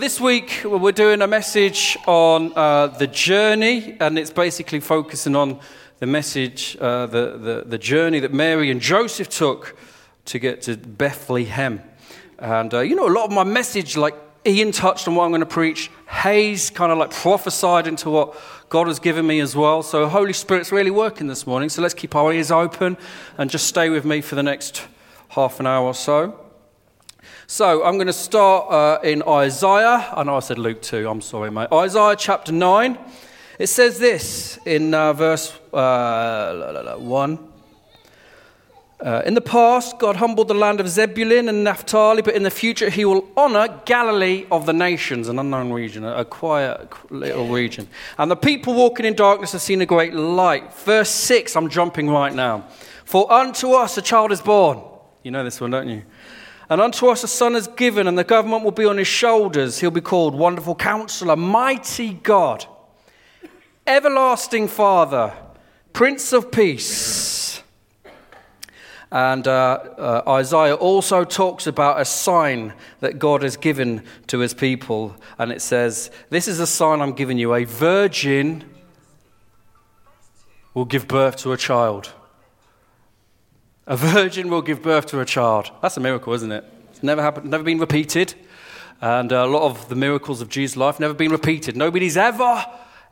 This week we're doing a message on the journey, and it's basically focusing on the message, the journey that Mary and Joseph took to get to Bethlehem. And a lot of my message, like Ian touched on what I'm going to preach, Hayes kind of like prophesied into what God has given me as well. So Holy Spirit's really working this morning, so let's keep our ears open and just stay with me for the next half an hour or so. So I'm going to start in Isaiah. I know I said Luke 2, I'm sorry, mate. Isaiah chapter 9. It says this in verse 1. In the past, God humbled the land of Zebulun and Naphtali, but in the future he will honor Galilee of the nations, an unknown region, a quiet little region. And the people walking in darkness have seen a great light. Verse 6, I'm jumping right now. For unto us a child is born. You know this one, don't you? And unto us a son is given, and the government will be on his shoulders. He'll be called Wonderful Counselor, Mighty God, Everlasting Father, Prince of Peace. And Isaiah also talks about a sign that God has given to his people. And it says, this is a sign I'm giving you. A virgin will give birth to a child. A virgin will give birth to a child. That's a miracle, isn't it? It's never happened, never been repeated. And a lot of the miracles of Jesus' life never been repeated. Nobody's ever,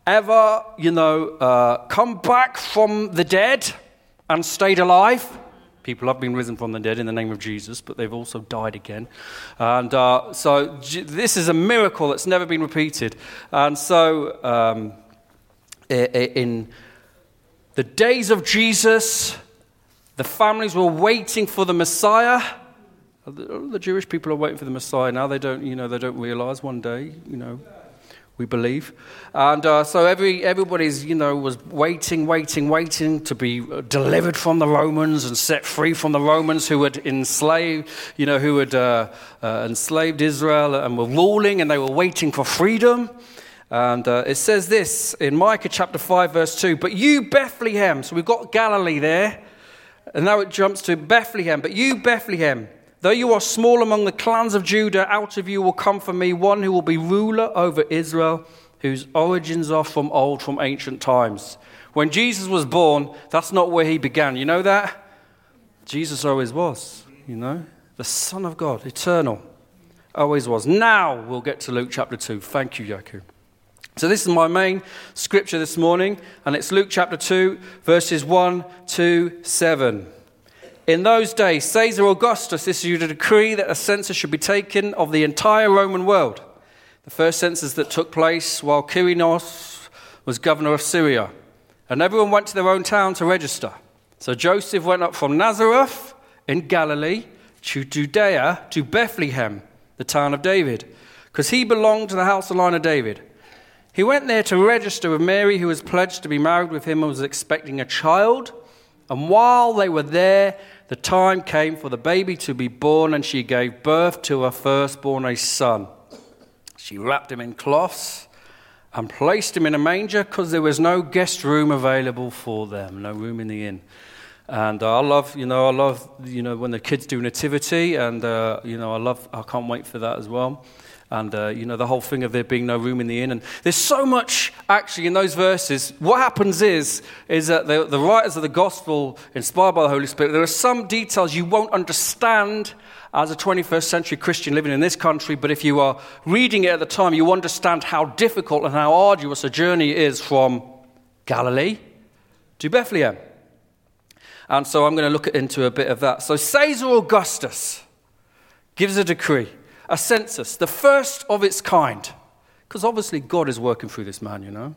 come back from the dead and stayed alive. People have been risen from the dead in the name of Jesus, but they've also died again. And so this is a miracle that's never been repeated. And so in the days of Jesus, the families were waiting for the Messiah. The Jewish people are waiting for the Messiah now. They don't realize one day, we believe. And so everybody's, was waiting to be delivered from the Romans and set free from the Romans who had enslaved Israel and were ruling, and they were waiting for freedom. And it says this in Micah chapter 5, verse 2, but you, Bethlehem, so we've got Galilee there, and now it jumps to Bethlehem. But you, Bethlehem, though you are small among the clans of Judah, out of you will come for me one who will be ruler over Israel, whose origins are from old, from ancient times. When Jesus was born, that's not where he began. You know that? Jesus always was, the Son of God, eternal, always was. Now we'll get to Luke chapter 2. Thank you, Yaku. So this is my main scripture this morning, and it's Luke chapter 2, verses 1 to 7. In those days, Caesar Augustus issued a decree that a census should be taken of the entire Roman world. The first census that took place while Quirinius was governor of Syria. And everyone went to their own town to register. So Joseph went up from Nazareth in Galilee to Judea to Bethlehem, the town of David, because he belonged to the house line of David. He went there to register with Mary, who was pledged to be married with him and was expecting a child. And while they were there, the time came for the baby to be born, and she gave birth to her firstborn, a son. She wrapped him in cloths and placed him in a manger because there was no guest room available for them, no room in the inn. And I love when the kids do nativity, and I can't wait for that as well. And, the whole thing of there being no room in the inn. And there's so much, actually, in those verses. What happens is that the writers of the gospel, inspired by the Holy Spirit, there are some details you won't understand as a 21st century Christian living in this country. But if you are reading it at the time, you understand how difficult and how arduous a journey it is from Galilee to Bethlehem. And so I'm going to look into a bit of that. So Caesar Augustus gives a decree. A census, the first of its kind. Because obviously God is working through this man,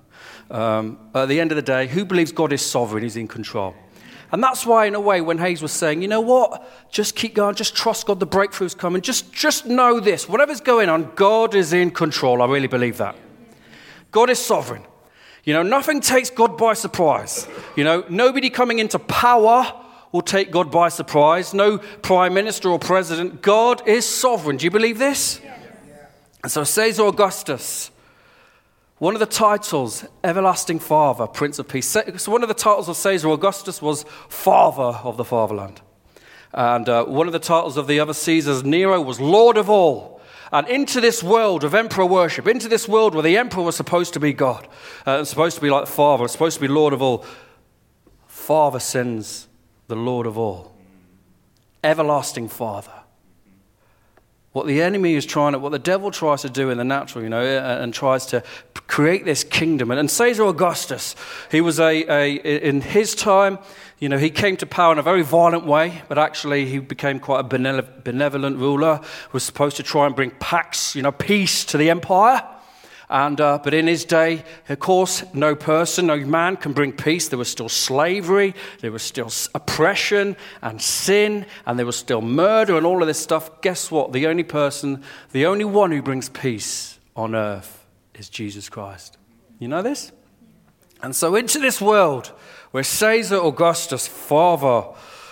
At the end of the day, who believes God is sovereign, he's in control. And that's why, in a way, when Hayes was saying, you know what, just keep going, just trust God, the breakthrough's coming. Just know this, whatever's going on, God is in control. I really believe that. God is sovereign. Nothing takes God by surprise. Nobody coming into power will take God by surprise. No prime minister or president. God is sovereign. Do you believe this? Yeah. And so Caesar Augustus, one of the titles, Everlasting Father, Prince of Peace. So one of the titles of Caesar Augustus was Father of the Fatherland. And one of the titles of the other Caesars, Nero, was Lord of all. and into this world of emperor worship, into this world where the emperor was supposed to be God, supposed to be like the Father, supposed to be Lord of all. Father sends the Lord of all, everlasting Father. What the enemy is what the devil tries to do in the natural, and tries to create this kingdom. And Caesar Augustus, he was in his time, he came to power in a very violent way, but actually he became quite a benevolent ruler, was supposed to try and bring pax, peace to the empire. But in his day, of course, no person, no man can bring peace. There was still slavery, there was still oppression and sin, and there was still murder and all of this stuff. Guess what? The only one who brings peace on earth is Jesus Christ. You know this? And so into this world where Caesar Augustus, Father,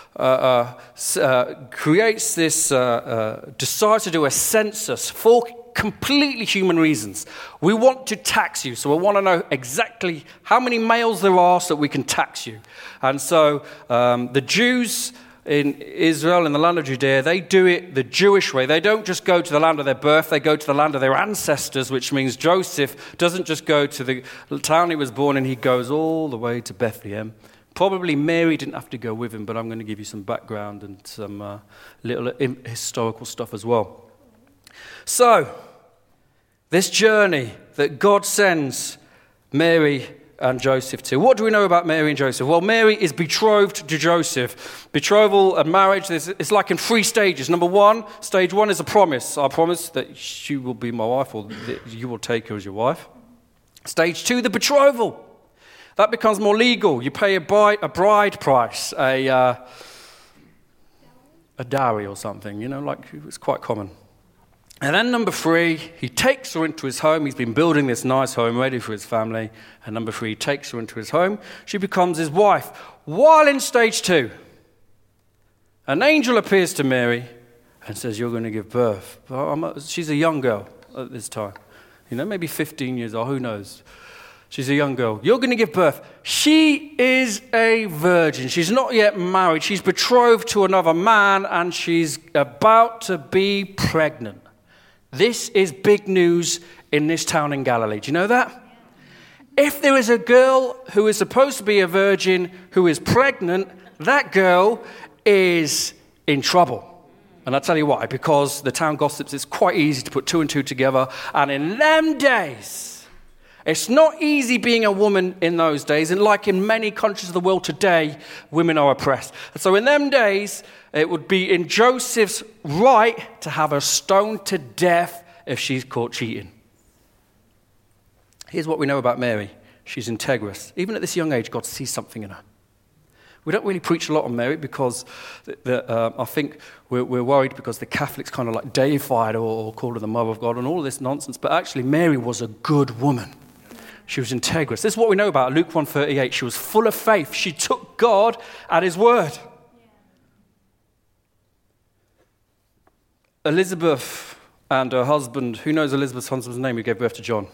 creates this, decides to do a census for completely human reasons. We want to tax you, so we want to know exactly how many males there are so that we can tax you. And so the Jews in Israel, in the land of Judea, they do it the Jewish way. They don't just go to the land of their birth, they go to the land of their ancestors, which means Joseph doesn't just go to the town he was born in, he goes all the way to Bethlehem. Probably Mary didn't have to go with him, but I'm going to give you some background and some little historical stuff as well. So, this journey that God sends Mary and Joseph to. What do we know about Mary and Joseph? Well, Mary is betrothed to Joseph. Betrothal and marriage is like in 3 stages. Number 1, stage 1 is a promise. I promise that she will be my wife, or that you will take her as your wife. Stage 2, the betrothal. That becomes more legal. You pay a bride price, a dowry or something, it's quite common. And then number 3, he takes her into his home. He's been building this nice home ready for his family. And number 3, he takes her into his home. She becomes his wife. While in stage 2, an angel appears to Mary and says, you're going to give birth. She's a young girl at this time. Maybe 15 years old, who knows? She's a young girl. You're going to give birth. She is a virgin. She's not yet married. She's betrothed to another man, and she's about to be pregnant. This is big news in this town in Galilee. Do you know that? If there is a girl who is supposed to be a virgin who is pregnant, that girl is in trouble. And I'll tell you why. Because the town gossips, it's quite easy to put 2 and 2 together. And in them days, it's not easy being a woman in those days. And like in many countries of the world today, women are oppressed. And so in them days, it would be in Joseph's right to have her stoned to death if she's caught cheating. Here's what we know about Mary. She's integrous. Even at this young age, God sees something in her. We don't really preach a lot on Mary because I think we're worried because the Catholics kind of like deified her or called her the Mother of God and all of this nonsense. But actually, Mary was a good woman. She was integrous. This is what we know about her. Luke 1:38. She was full of faith. She took God at his word. Elizabeth and her husband, who knows Elizabeth's husband's name, who gave birth to John?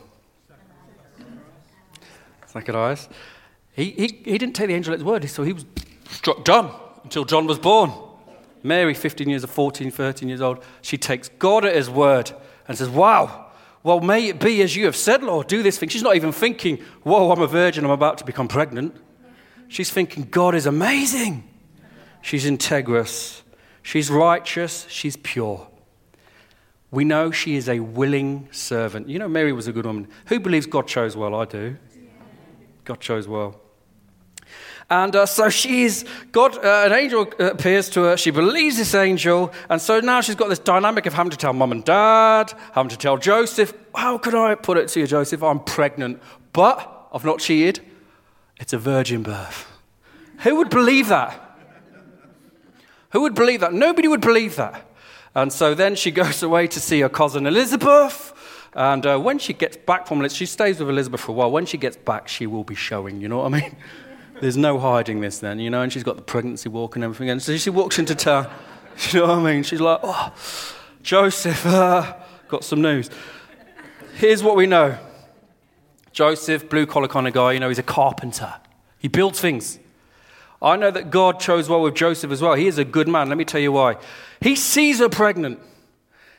Zacharias. He didn't take the angel at his word, so he was struck dumb until John was born. Mary, 15 years or 14, 13 years old, she takes God at his word and says, wow, well, may it be as you have said, Lord, do this thing. She's not even thinking, whoa, I'm a virgin, I'm about to become pregnant. She's thinking, God is amazing. She's integrous. She's righteous. She's pure. We know she is a willing servant. Mary was a good woman. Who believes God chose well? I do. God chose well. And so an angel appears to her. She believes this angel. And so now she's got this dynamic of having to tell mum and dad, having to tell Joseph, how can I put it to you, Joseph? I'm pregnant, but I've not cheated. It's a virgin birth. Who would believe that? Who would believe that? Nobody would believe that. And so then she goes away to see her cousin Elizabeth. And when she gets back from Elizabeth, she stays with Elizabeth for a while. When she gets back, she will be showing, you know what I mean? There's no hiding this then, and she's got the pregnancy walk and everything. And so she walks into town, you know what I mean? She's like, oh, Joseph, got some news. Here's what we know. Joseph, blue-collar kind of guy, he's a carpenter. He builds things. I know that God chose well with Joseph as well. He is a good man. Let me tell you why. He sees her pregnant.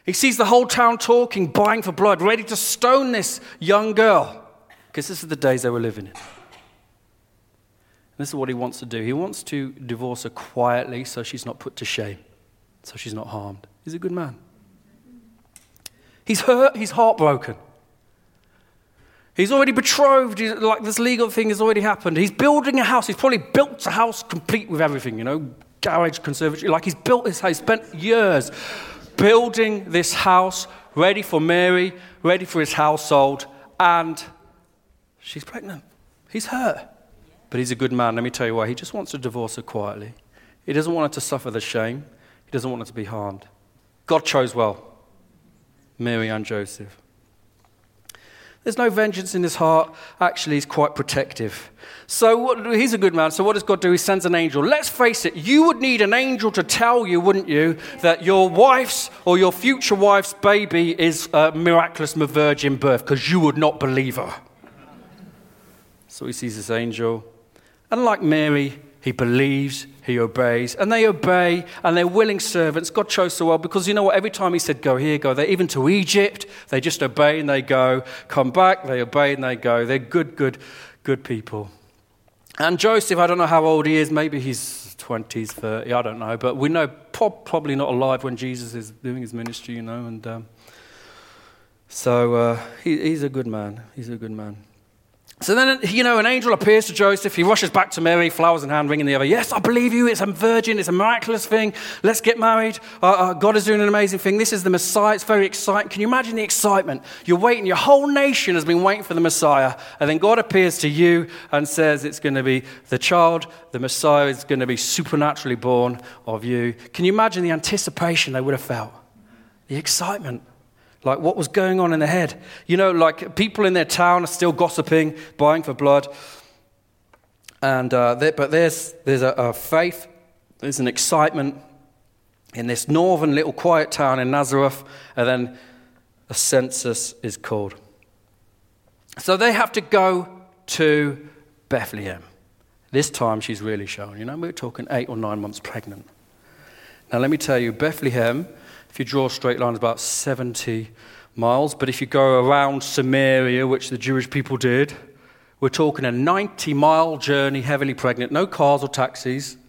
He sees the whole town talking, buying for blood, ready to stone this young girl. Because this is the days they were living in. And this is what he wants to do. He wants to divorce her quietly so she's not put to shame, so she's not harmed. He's a good man. He's hurt, he's heartbroken. He's already betrothed, like this legal thing has already happened. He's building a house. He's probably built a house complete with everything, garage, conservatory. Like he's built this house, spent years building this house, ready for Mary, ready for his household, and she's pregnant. He's hurt. But he's a good man. Let me tell you why. He just wants to divorce her quietly. He doesn't want her to suffer the shame. He doesn't want her to be harmed. God chose well, Mary and Joseph. There's no vengeance in his heart. Actually, he's quite protective. So he's a good man. So what does God do? He sends an angel. Let's face it, you would need an angel to tell you, wouldn't you, that your wife's or your future wife's baby is a miraculous virgin birth, because you would not believe her. So he sees this angel. And like Mary, he believes, he obeys, and they obey, and they're willing servants. God chose so well because you know what? Every time he said, go here, go there, even to Egypt, they just obey and they go. Come back, they obey and they go. They're good people. And Joseph, I don't know how old he is. Maybe he's 20s, 30, I don't know. But we know probably not alive when Jesus is doing his ministry, And so he's a good man. He's a good man. So then, an angel appears to Joseph. He rushes back to Mary, flowers in hand, ring in the other. Yes, I believe you. It's a virgin. It's a miraculous thing. Let's get married. God is doing an amazing thing. This is the Messiah. It's very exciting. Can you imagine the excitement? You're waiting. Your whole nation has been waiting for the Messiah. And then God appears to you and says it's going to be the child, the Messiah is going to be supernaturally born of you. Can you imagine the anticipation they would have felt? The excitement. Like what was going on in their head. Like people in their town are still gossiping, buying for blood. And but there's a faith, there's an excitement in this northern little quiet town in Nazareth. And then a census is called. So they have to go to Bethlehem. This time she's really shown. We're talking 8 or 9 months pregnant. Now let me tell you, Bethlehem, if you draw a straight line, it's about 70 miles. But if you go around Samaria, which the Jewish people did, we're talking a 90-mile journey, heavily pregnant. No cars or taxis,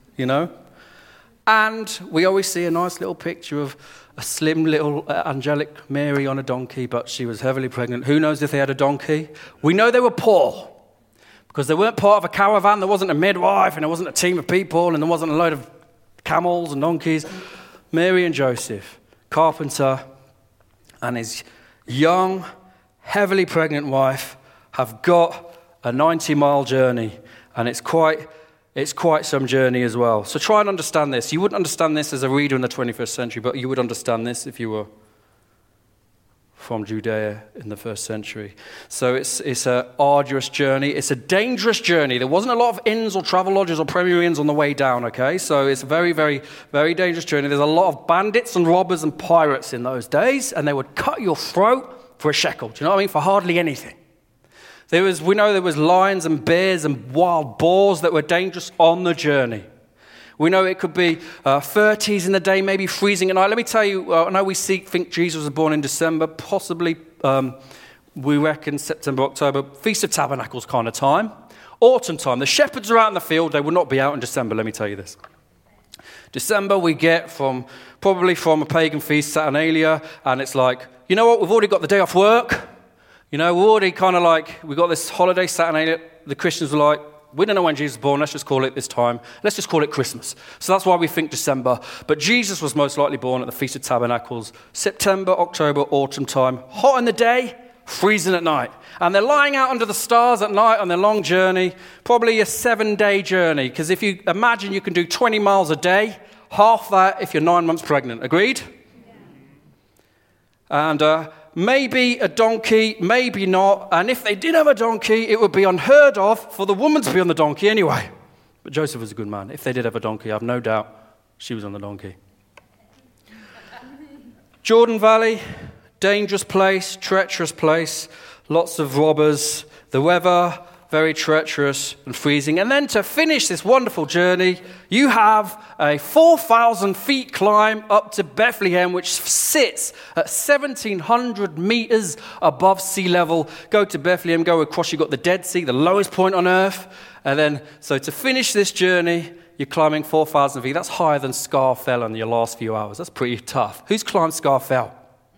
And we always see a nice little picture of a slim little angelic Mary on a donkey, but she was heavily pregnant. Who knows if they had a donkey? We know they were poor because they weren't part of a caravan. There wasn't a midwife and there wasn't a team of people and there wasn't a load of camels and donkeys. Mary and Joseph, carpenter, and his young, heavily pregnant wife have got a 90-mile journey, and it's quite some journey as well. So try and understand this. You wouldn't understand this as a reader in the 21st century, but you would understand this if you were from Judea in the first century. So it's an arduous journey. It's a dangerous journey. There wasn't a lot of inns or travel lodges or Premier Inns on the way down, okay? So it's a very, very, very dangerous journey. There's a lot of bandits and robbers and pirates in those days, and they would cut your throat for a shekel. Do you know what I mean? For hardly anything. We know there was lions and bears and wild boars that were dangerous on the journey. We know it could be 30s in the day, maybe freezing at night. Let me tell you, I know we think Jesus was born in December, possibly we reckon September, October, Feast of Tabernacles kind of time. Autumn time. The shepherds are out in the field. They would not be out in December, let me tell you this. December we get probably from a pagan feast, Saturnalia, and it's like, you know what, we've already got the day off work. We're already kind of like, we got this holiday, Saturnalia. The Christians were like, we don't know when Jesus was born, let's just call it this time. Let's just call it Christmas. So that's why we think December. But Jesus was most likely born at the Feast of Tabernacles, September, October, autumn time. Hot in the day, freezing at night. And they're lying out under the stars at night on their long journey, probably a 7-day journey. Because if you imagine you can do 20 miles a day, half that if you're 9 months pregnant. Agreed? Yeah. And maybe a donkey, maybe not. And if they did have a donkey, it would be unheard of for the woman to be on the donkey anyway. But Joseph was a good man. If they did have a donkey, I have no doubt she was on the donkey. Jordan Valley, dangerous place, treacherous place, lots of robbers. The weather very treacherous and freezing. And then to finish this wonderful journey, you have a 4,000 feet climb up to Bethlehem, which sits at 1,700 meters above sea level. Go to Bethlehem, go across, you've got the Dead Sea, the lowest point on earth. And then, so to finish this journey, you're climbing 4,000 feet. That's higher than Scar Fell in your last few hours. That's pretty tough. Who's climbed Scar Fell?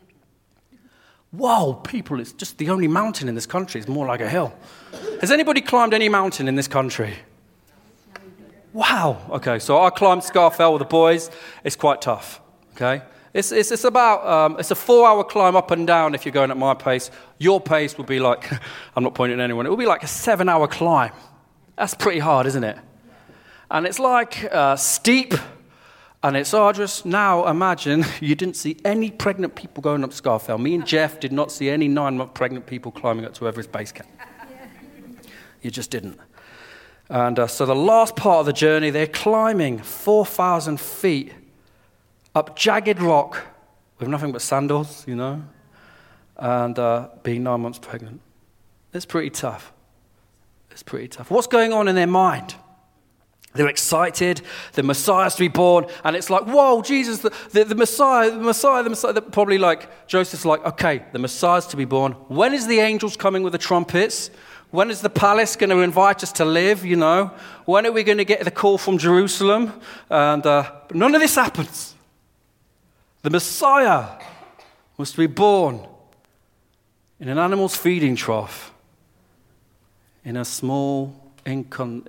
Whoa, people, it's just the only mountain in this country. It's more like a hill. Has anybody climbed any mountain in this country? Wow. Okay, so I climbed Scar Fell with the boys. It's quite tough, okay? It's about, it's a 4-hour climb up and down if you're going at my pace. Your pace would be like, I'm not pointing at anyone, it would be like a 7-hour climb. That's pretty hard, isn't it? And it's like steep, and it's arduous. Now imagine you didn't see any pregnant people going up Scar Fell. Me and Jeff did not see any 9-month pregnant people climbing up to Everest Base Camp. You just didn't. And so the last part of the journey, they're climbing 4,000 feet up jagged rock with nothing but sandals, you know, and being 9 months pregnant. It's pretty tough. It's pretty tough. What's going on in their mind? They're excited, the Messiah's to be born, and it's like, whoa, Jesus, the Messiah, probably like, Joseph's like, okay, the Messiah's to be born. When is the angels coming with the trumpets? When is the palace going to invite us to live, you know? When are we going to get the call from Jerusalem? And but none of this happens. The Messiah was to be born in an animal's feeding trough, in a small in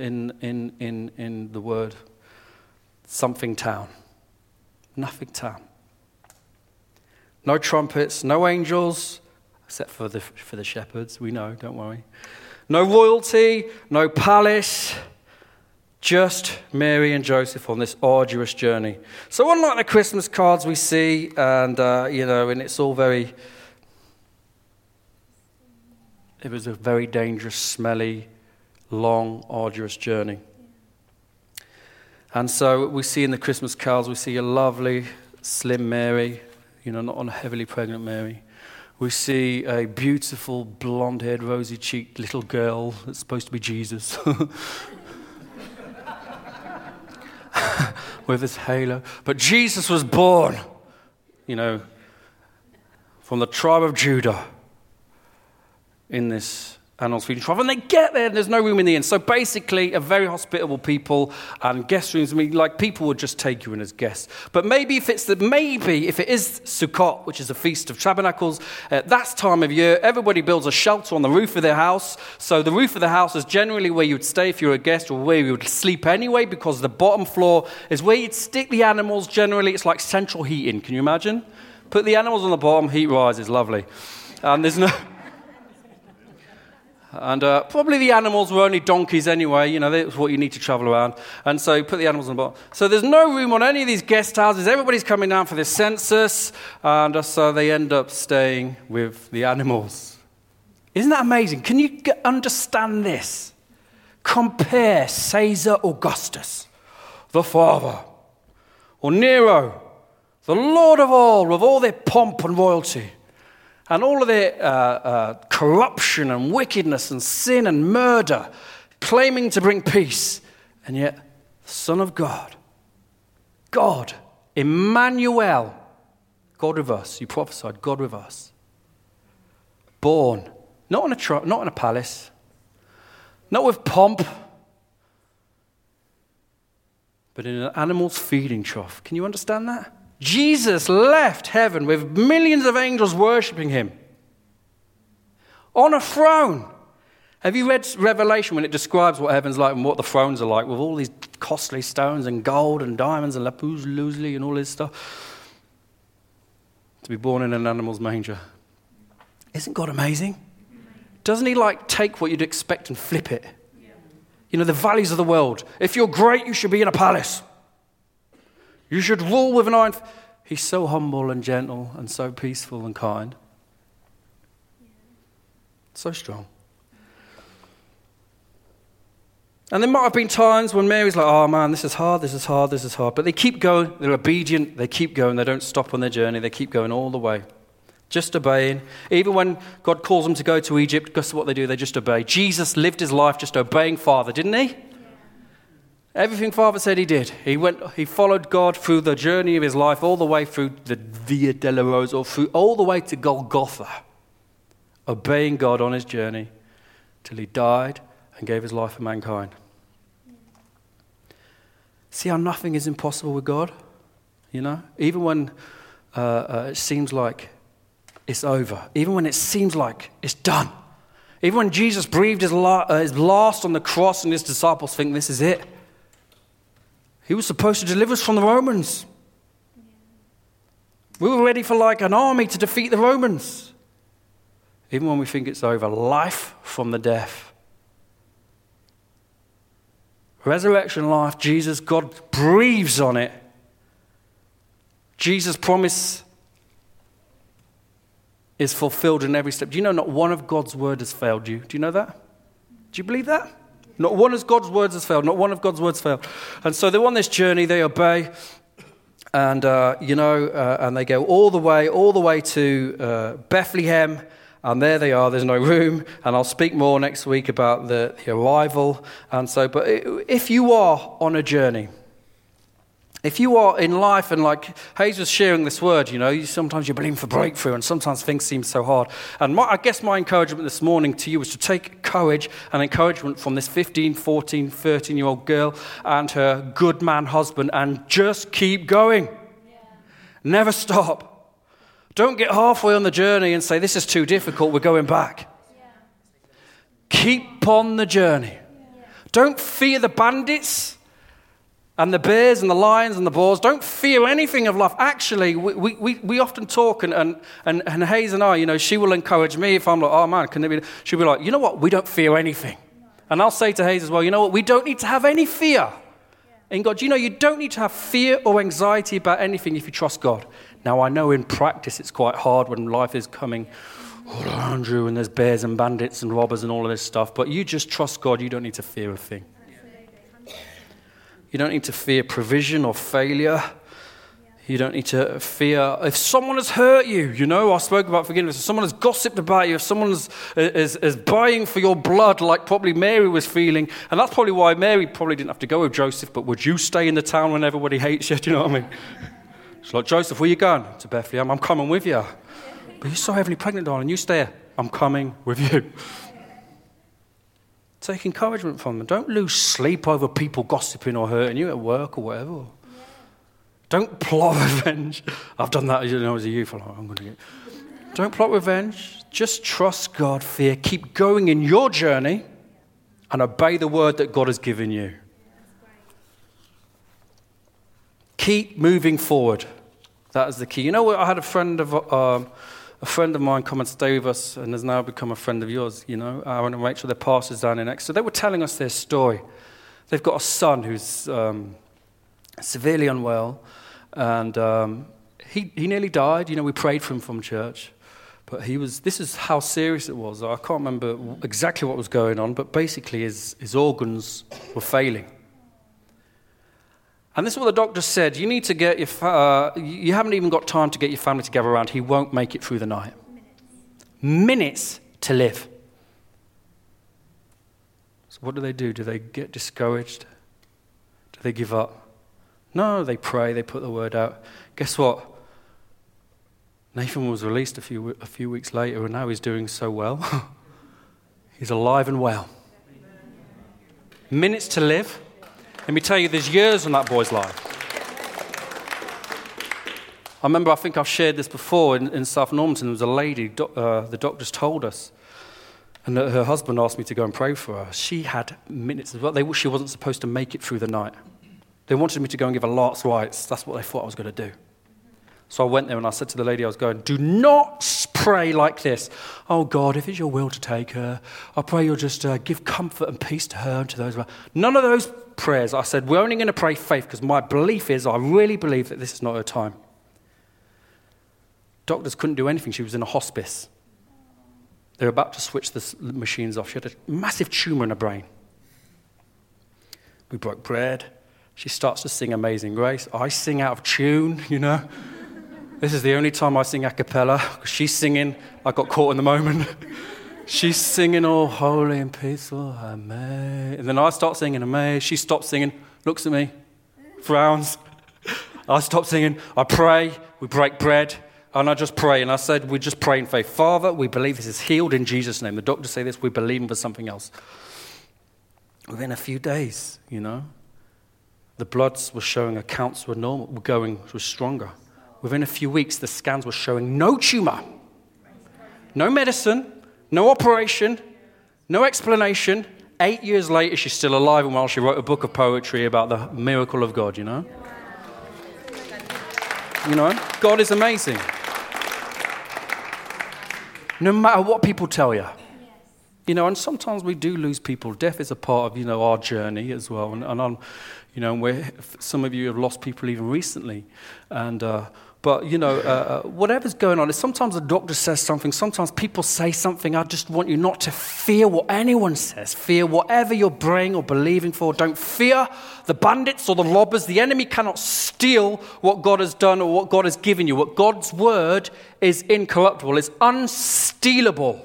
the word, something town. Nothing town. No trumpets, no angels, except for the shepherds, we know, don't worry. No royalty, no palace, just Mary and Joseph on this arduous journey. So unlike the Christmas cards we see, and and it's all very, it was a very dangerous, smelly, long, arduous journey. And so we see in the Christmas carols, we see a lovely, slim Mary, not a heavily pregnant Mary. We see a beautiful, blonde-haired, rosy-cheeked little girl that's supposed to be Jesus with his halo. But Jesus was born, from the tribe of Judah in this animals feeding trough, and they get there and there's no room in the inn. So basically a very hospitable people, and guest rooms, people would just take you in as guests. But maybe if it is Sukkot, which is a Feast of Tabernacles, at that time of year, everybody builds a shelter on the roof of their house. So the roof of the house is generally where you would stay if you were a guest, or where you would sleep anyway, because the bottom floor is where you'd stick the animals. Generally, it's like central heating. Can you imagine? Put the animals on the bottom, heat rises, lovely. And there's no... And probably the animals were only donkeys anyway, that's what you need to travel around. And so you put the animals on the bottom. So there's no room on any of these guest houses. Everybody's coming down for this census, and so they end up staying with the animals. Isn't that amazing? Can you understand this? Compare Caesar Augustus, the father, or Nero, the Lord of all, with all their pomp and royalty, and all of their corruption and wickedness and sin and murder, claiming to bring peace. And yet, the Son of God, Emmanuel, God with us, you prophesied, God with us, born, not in a palace, not with pomp, but in an animal's feeding trough. Can you understand that? Jesus left heaven with millions of angels worshipping him on a throne. Have you read Revelation when it describes what heaven's like and what the thrones are like, with all these costly stones and gold and diamonds and lapis-lazuli and all this stuff? To be born in an animal's manger. Isn't God amazing? Doesn't he take what you'd expect and flip it? The values of the world. If you're great, you should be in a palace. You should rule with an iron. He's so humble and gentle and so peaceful and kind. So strong. And there might have been times when Mary's like, oh man, this is hard. But they keep going. They're obedient. They keep going. They don't stop on their journey. They keep going all the way. Just obeying. Even when God calls them to go to Egypt, guess what they do? They just obey. Jesus lived his life just obeying Father, didn't he? Everything Father said he did. He followed God through the journey of his life, all the way through the Via Dolorosa, or through all the way to Golgotha, obeying God on his journey till he died and gave his life for mankind. See how nothing is impossible with God? You know, even when it seems like it's over, even when it seems like it's done, even when Jesus breathed his last on the cross and his disciples think this is it. He was supposed to deliver us from the Romans. We were ready for like an army to defeat the Romans. Even when we think it's over, life from the death. Resurrection life, Jesus, God breathes on it. Jesus' promise is fulfilled in every step. Do you know not one of God's word has failed you? Do you know that? Do you believe that? Not one of God's words has failed. Not one of God's words failed. And so they're on this journey. They obey. And, and they go all the way to Bethlehem. And there they are. There's no room. And I'll speak more next week about the arrival. And so, but if you are on a journey, if you are in life, and like Hayes was sharing this word, sometimes you're believing for breakthrough and sometimes things seem so hard. And I guess my encouragement this morning to you is to take courage and encouragement from this 15, 14, 13-year-old girl and her good man husband and just keep going. Yeah. Never stop. Don't get halfway on the journey and say, this is too difficult, we're going back. Yeah. Keep on the journey. Yeah. Don't fear the bandits and the bears and the lions and the boars. Don't fear anything of life. Actually, we often talk, and Hayes and I, she will encourage me if I'm like, oh man, can there be? She'll be like, you know what? We don't fear anything. And I'll say to Hayes as well, you know what? We don't need to have any fear in God. You don't need to have fear or anxiety about anything if you trust God. Now, I know in practice it's quite hard when life is coming all around you and there's bears and bandits and robbers and all of this stuff. But you just trust God. You don't need to fear a thing. You don't need to fear provision or failure. You don't need to fear if someone has hurt you. I spoke about forgiveness. If someone has gossiped about you, if someone is buying for your blood, like probably Mary was feeling, and that's probably why Mary probably didn't have to go with Joseph, but would you stay in the town when everybody hates you? Do you know what I mean? She's like, Joseph, where are you going? To Bethlehem. I'm coming with you. But you're so heavily pregnant, darling. You stay here. I'm coming with you. Take encouragement from them. Don't lose sleep over people gossiping or hurting you at work or whatever. Yeah. Don't plot revenge. I've done that as a youth. I'm going to get. Don't plot revenge. Just trust God, fear. Keep going in your journey and obey the word that God has given you. Keep moving forward. That is the key. I had a friend of mine come and stay with us and has now become a friend of yours, Aaron and Rachel, they're pastors down in Exeter. They were telling us their story. They've got a son who's severely unwell, and he nearly died. We prayed for him from church, but this is how serious it was. I can't remember exactly what was going on, but basically his organs were failing. And this is what the doctor said. You need to get you haven't even got time to get your family together around. He won't make it through the night. Minutes to live. So what do? Do they get discouraged? Do they give up? No, they pray, they put the word out. Guess what? Nathan was released a few weeks later, and now he's doing so well. He's alive and well. Minutes to live. Let me tell you, there's years on that boy's life. I think I've shared this before in South Normanton. There was a lady, the doctors told us, and her husband asked me to go and pray for her. She had minutes as well. She wasn't supposed to make it through the night. They wanted me to go and give her Lot's rights. That's what they thought I was going to do. So I went there and I said to the lady I was going, do not pray like this. Oh God, if it's your will to take her, I pray you'll just give comfort and peace to her and to those. None of those prayers. I said, we're only going to pray faith because my belief is, I really believe that this is not her time. Doctors couldn't do anything. She was in a hospice. They were about to switch the machines off. She had a massive tumor in her brain. We broke bread. She starts to sing Amazing Grace. I sing out of tune, This is the only time I sing a cappella, because she's singing. I got caught in the moment. She's singing all holy and peaceful, Amen. And then I start singing, Amen. She stops singing, looks at me, frowns. I stop singing, I pray, we break bread, and I just pray. And I said, we just pray in faith. Father, we believe this is healed in Jesus' name. The doctors say this, we believe him for something else. Within a few days, the bloods were showing her counts were normal, was stronger. Within a few weeks, the scans were showing no tumor, no medicine, no operation, no explanation. 8 years later, she's still alive, and while she wrote a book of poetry about the miracle of God, God is amazing. No matter what people tell you. And sometimes we do lose people. Death is a part of, our journey as well. And some of you have lost people even recently. But whatever's going on, sometimes the doctor says something, sometimes people say something. I just want you not to fear what anyone says. Fear whatever you're praying or believing for. Don't fear the bandits or the robbers. The enemy cannot steal what God has done or what God has given you. What God's word is incorruptible. It's unstealable.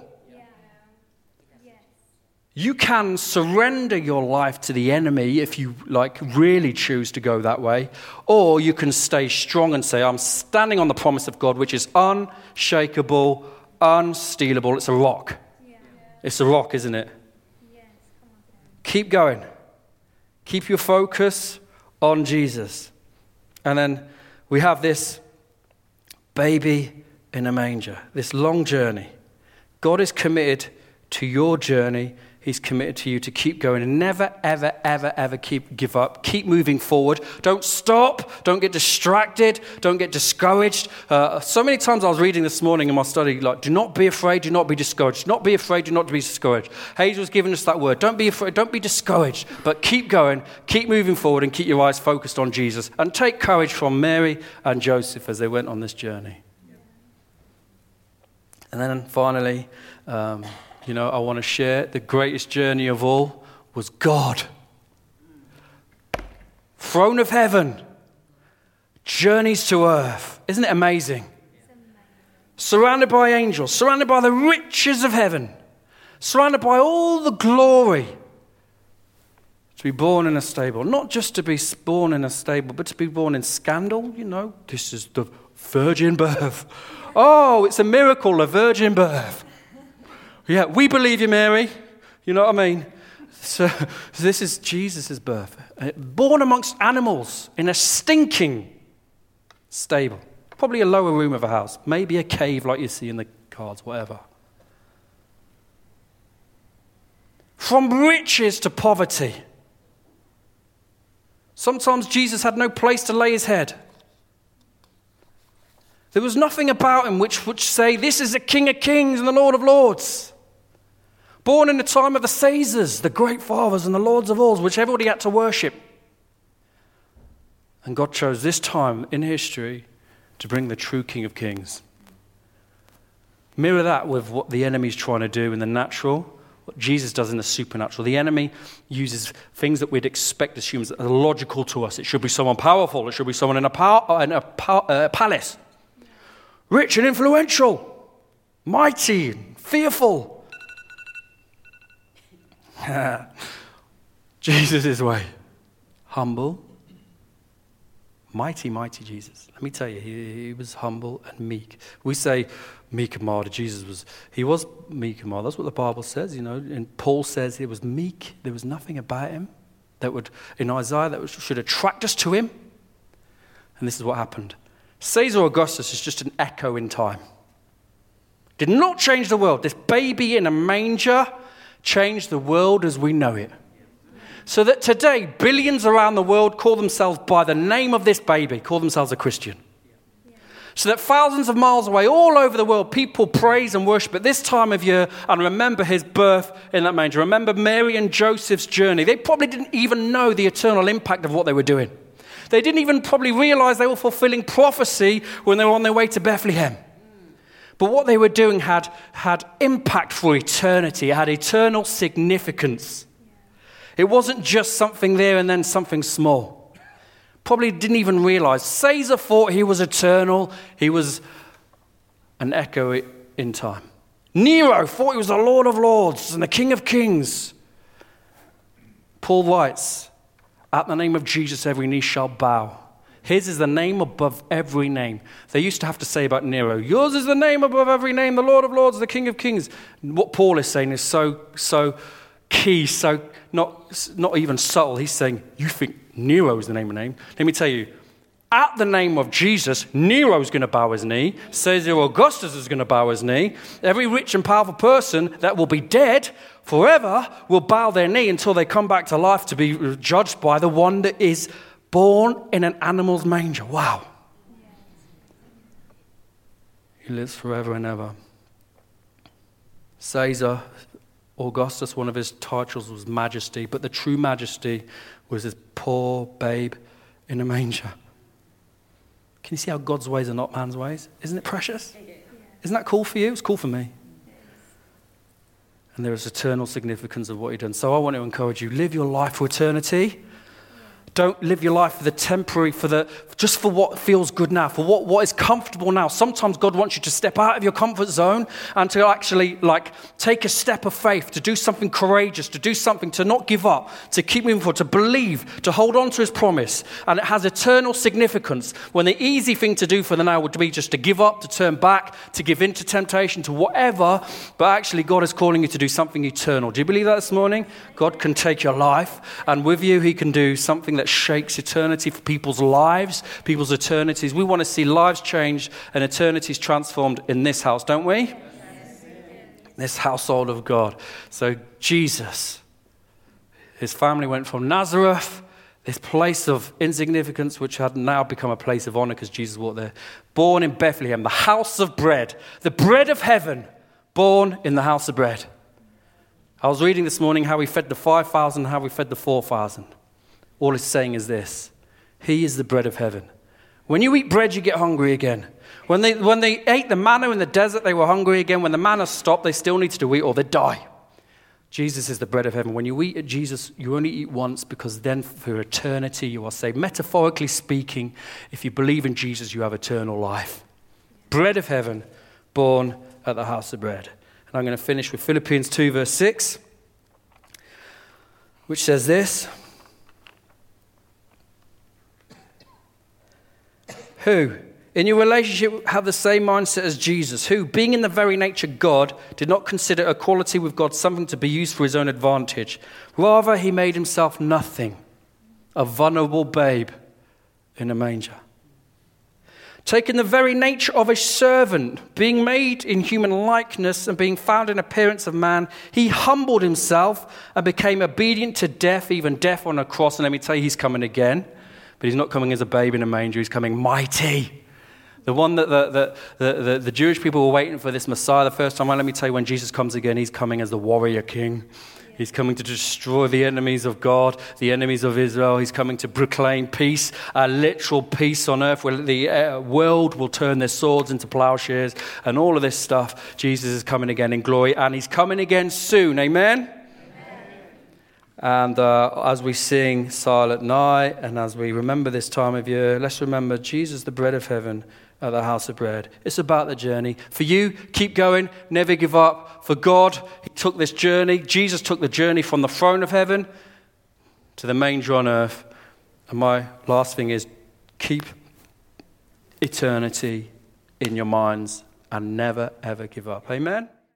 You can surrender your life to the enemy if you really choose to go that way, or you can stay strong and say, I'm standing on the promise of God, which is unshakable, unstealable. It's a rock. Yeah. It's a rock, isn't it? Yes. Keep going. Keep your focus on Jesus. And then we have this baby in a manger, this long journey. God is committed to your journey. He's committed to you to keep going and never, ever, ever, ever give up. Keep moving forward. Don't stop. Don't get distracted. Don't get discouraged. So many times I was reading this morning in my study, do not be afraid, do not be discouraged. Not be afraid, do not be discouraged. Hayes was giving us that word. Don't be afraid, don't be discouraged. But keep going, keep moving forward, and keep your eyes focused on Jesus. And take courage from Mary and Joseph as they went on this journey. And then finally, I want to share the greatest journey of all was God. Throne of heaven, journeys to earth. Isn't it amazing? Surrounded by angels, surrounded by the riches of heaven, surrounded by all the glory. To be born in a stable, not just to be born in a stable, but to be born in scandal. This is the virgin birth. Oh, it's a miracle, a virgin birth. Yeah, we believe you, Mary. You know what I mean? So this is Jesus' birth. Born amongst animals in a stinking stable. Probably a lower room of a house. Maybe a cave like you see in the cards, whatever. From riches to poverty. Sometimes Jesus had no place to lay his head. There was nothing about him which would say, this is the King of Kings and the Lord of Lords. Born in the time of the Caesars, the great fathers and the lords of all, which everybody had to worship. And God chose this time in history to bring the true King of Kings. Mirror that with what the enemy's trying to do in the natural, what Jesus does in the supernatural. The enemy uses things that we'd expect as humans that are logical to us. It should be someone powerful. It should be someone in a palace. Rich and influential. Mighty, fearful. Jesus' way. Humble. Mighty, mighty Jesus. Let me tell you, he was humble and meek. We say meek and mild. Jesus was meek and mild. That's what the Bible says, And Paul says he was meek. There was nothing about him that would, in Isaiah, should attract us to him. And this is what happened. Caesar Augustus is just an echo in time. Did not change the world. This baby in a manger changed the world as we know it. So that today, billions around the world call themselves by the name of this baby, call themselves a Christian. So that thousands of miles away, all over the world, people praise and worship at this time of year and remember his birth in that manger. Remember Mary and Joseph's journey. They probably didn't even know the eternal impact of what they were doing. They didn't even probably realize they were fulfilling prophecy when they were on their way to Bethlehem. But what they were doing had impact for eternity. It had eternal significance. It wasn't just something there and then something small. probably didn't even realize. Caesar thought he was eternal. He was an echo in time. Nero thought he was the Lord of Lords and the King of Kings. Paul writes, at the name of Jesus, every knee shall bow. His is the name above every name. They used to have to say about Nero, yours is the name above every name, the Lord of Lords, the King of Kings. And what Paul is saying is so key, so not even subtle. He's saying, you think Nero is the name of name? Let me tell you, at the name of Jesus, Nero's going to bow his knee. Caesar Augustus is going to bow his knee. Every rich and powerful person that will be dead forever will bow their knee until they come back to life to be judged by the one that is born in an animal's manger. Wow. He lives forever and ever. Caesar Augustus, one of his titles was Majesty, but the true Majesty was this poor babe in a manger. Can you see how God's ways are not man's ways? Isn't it precious? Isn't that cool for you? It's cool for me. And there is eternal significance of what you've done. So I want to encourage you, live your life for eternity. Don't live your life for the temporary, just for what feels good now, for what is comfortable now. Sometimes God wants you to step out of your comfort zone and to actually take a step of faith, to do something courageous, to do something, to not give up, to keep moving forward, to believe, to hold on to his promise. And it has eternal significance when the easy thing to do for the now would be just to give up, to turn back, to give in to temptation, to whatever. But actually God is calling you to do something eternal. Do you believe that this morning? God can take your life and with you he can do something that shakes eternity for people's lives, people's eternities. We want to see lives changed and eternities transformed in this house, don't we? Yes. This household of God. So Jesus, his family went from Nazareth, this place of insignificance, which had now become a place of honor because Jesus walked there. Born in Bethlehem, the house of bread, the bread of heaven, born in the house of bread. I was reading this morning how he fed the 5,000, how he fed the 4,000. All it's saying is this: he is the bread of heaven. When you eat bread, you get hungry again. When they ate the manna in the desert, they were hungry again. When the manna stopped, they still needed to eat or they'd die. Jesus is the bread of heaven. When you eat at Jesus, you only eat once because then for eternity you are saved. Metaphorically speaking, if you believe in Jesus, you have eternal life. Bread of heaven, born at the house of bread. And I'm going to finish with Philippians 2 verse 6, which says this: who, in your relationship, have the same mindset as Jesus, who, being in the very nature God, did not consider equality with God something to be used for his own advantage. Rather, he made himself nothing, a vulnerable babe in a manger. Taking the very nature of a servant, being made in human likeness and being found in appearance of man, he humbled himself and became obedient to death, even death on a cross. And let me tell you, he's coming again. But he's not coming as a babe in a manger. He's coming mighty. The one that the Jewish people were waiting for, this Messiah the first time. Well, let me tell you, when Jesus comes again, he's coming as the warrior king. He's coming to destroy the enemies of God, the enemies of Israel. He's coming to proclaim peace, a literal peace on earth where the world will turn their swords into plowshares and all of this stuff. Jesus is coming again in glory, and he's coming again soon. Amen? And as we sing Silent Night and as we remember this time of year, let's remember Jesus, the bread of heaven, at the house of bread. It's about the journey. For you, keep going, never give up. For God, he took this journey. Jesus took the journey from the throne of heaven to the manger on earth. And my last thing is, keep eternity in your minds and never, ever give up. Amen?